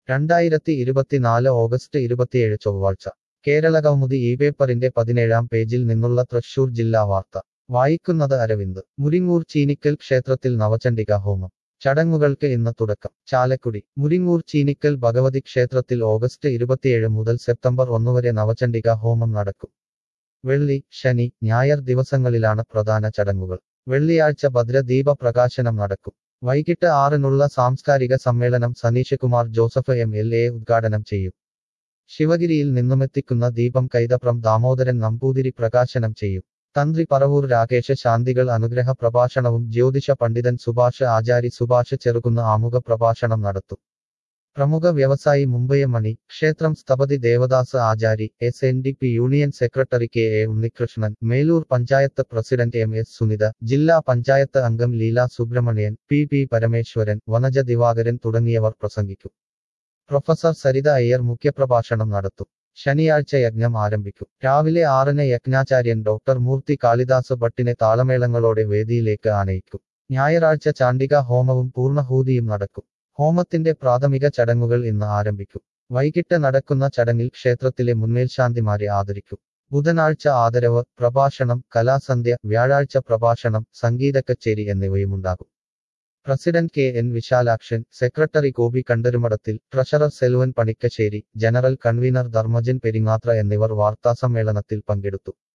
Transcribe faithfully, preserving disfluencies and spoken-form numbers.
രണ്ടായിരത്തി ഇരുപത്തിനാല് ഓഗസ്റ്റ് ഇരുപത്തിയേഴ് ചൊവ്വാഴ്ച കേരളകൗമുദി ഈ പേപ്പറിന്റെ പതിനേഴാം പേജിൽ നിന്നുള്ള തൃശൂർ ജില്ലാ വാർത്ത വായിക്കുന്നത് അരവിന്ദ്. മുരിങ്ങൂർ ചീനിക്കൽ ക്ഷേത്രത്തിൽ നവചണ്ഡികാ ഹോമം. ചടങ്ങുകൾക്ക് ഇന്ന് തുടക്കം. ചാലക്കുടി മുരിങ്ങൂർ ചീനിക്കൽ ഭഗവതി ക്ഷേത്രത്തിൽ ഓഗസ്റ്റ് ഇരുപത്തിയേഴ് മുതൽ സെപ്റ്റംബർ ഒന്ന് വരെ നവചണ്ഡികാ ഹോമം നടക്കും. വെള്ളി, ശനി, ഞായർ ദിവസങ്ങളിലാണ് പ്രധാന ചടങ്ങുകൾ. വെള്ളിയാഴ്ച ഭദ്രദീപ പ്രകാശനം നടക്കും. വൈകിട്ട് ആറിനുള്ള സാംസ്കാരിക സമ്മേളനം Saneesh Kumar Joseph M L A ഉദ്ഘാടനം ചെയ്യും. ശിവഗിരിയിൽ നിന്നുമെത്തിക്കുന്ന ദീപം കൈതപ്രം ദാമോദരൻ നമ്പൂതിരി പ്രകാശനം ചെയ്യും. തന്ത്രി പറവൂർ രാകേഷ് ശാന്തികൾ അനുഗ്രഹ പ്രഭാഷണവും ജ്യോതിഷ പണ്ഡിതൻ സുഭാഷ് ആചാരി സുഭാഷ് ചെറുകുന്ന് ആമുഖ പ്രഭാഷണം നടത്തും. പ്രമുഖ വ്യവസായി മുംബൈ മണി, ക്ഷേത്രം സ്ഥപതി Devadas Achari, S N D P union secretary K A Unnikrishnan, Melur panchayat president M S Sunitha, ജില്ലാ പഞ്ചായത്ത് അംഗം ലീല സുബ്രഹ്മണ്യൻ, പി പി പരമേശ്വരൻ, വനജ ദിവാകരൻ തുടങ്ങിയവർ പ്രസംഗിക്കും. പ്രൊഫസർ സരിത അയ്യർ മുഖ്യപ്രഭാഷണം നടത്തും. ശനിയാഴ്ച യജ്ഞം ആരംഭിക്കും. രാവിലെ ആറിന് യജ്ഞാചാര്യൻ ഡോക്ടർ മൂർത്തി കാളിദാസ് ഭട്ടിനെ താളമേളങ്ങളോടെ വേദിയിലേക്ക് ആനയിക്കും. ഞായറാഴ്ച ചാണ്ഡികാ ഹോമവും പൂർണ്ണഹൂതിയും നടക്കും. ഹോമത്തിന്റെ പ്രാഥമിക ചടങ്ങുകൾ ഇന്ന് ആരംഭിക്കും. വൈകിട്ട് നടക്കുന്ന ചടങ്ങിൽ ക്ഷേത്രത്തിലെ മുൻമേൽശാന്തിമാരെ ആദരിക്കും. ബുധനാഴ്ച ആദരവ്, പ്രഭാഷണം, കലാസന്ധ്യ, വ്യാഴാഴ്ച പ്രഭാഷണം, സംഗീത കച്ചേരി എന്നിവയുമുണ്ടാകും. President K N Visalakshan, secretary Gopi കണ്ടരുമടത്തിൽ, treasurer Selvan Panikkassery, general convener Dharmajan Peringathra എന്നിവർ വാർത്താസമ്മേളനത്തിൽ പങ്കെടുത്തു.